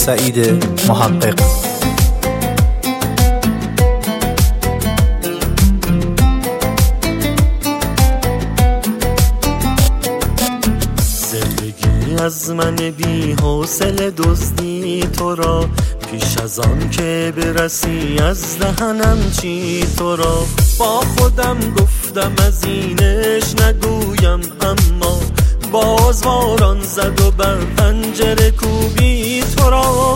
سعید محقق. زندگی از من بی حوصله دزدی تو را، پیش از آن که برسی از دهنم چی تو را. با خودم گفتم از اینش نگویم، اما باز باران زد و بر پنجره کوبی تو را.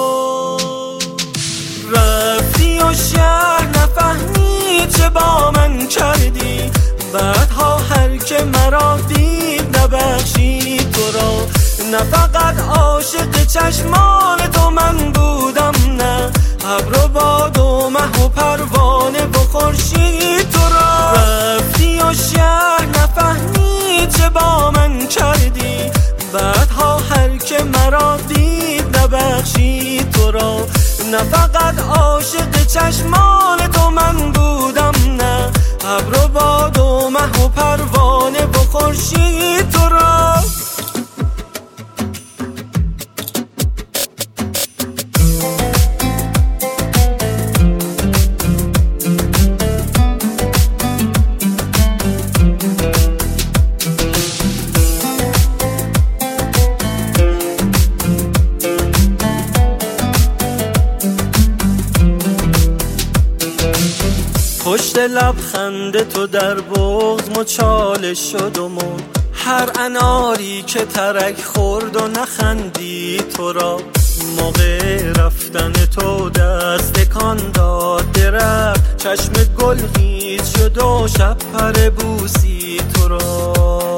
رفتی و شهر نفهمی چه با من کردی، بعدها هر که مرا دید نبخشی تو را. نه فقط عاشق چشمان تو من بودم، نه ابر و باد و مه و پروانه و خورشید تو را. رفتی و شهر نفهمی چه با من کردی، بعدها هر که مرا دید نبخشید تو را. نه فقط عاشق چشمان تو من بودم، نه ابر و باد و مه و پروانه و خورشید تو را. پشت لبخند تو در بغض مچاله شد و مرد، هر اناری که ترک خورد و نخندی تو را. موقع رفتن تو دست تکان داد درخت، چشم گل خیز شد و شب پر بوسی تو را.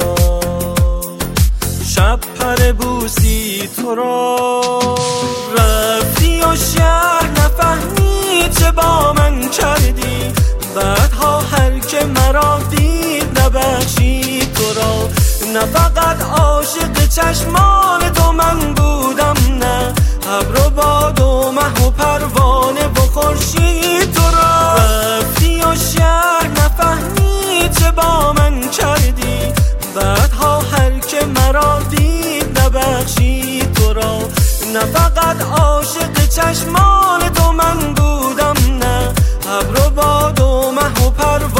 شب پر بوسی تو را. رفتی و شهر نفهمی چه با من کردی، بعدها هر که مرا دید نبخشید تو را. نه فقط عاشق چشمان تو من بودم، نه ابر و باد و مه و پروانه و خورشید تو را. رفتی و شهر نفهمی چه با من کردی، بعدها هر که مرا دید نبخشید تو را. نه فقط عاشق چشمان تو من بودم، نه ابر و باد و مه و پروانه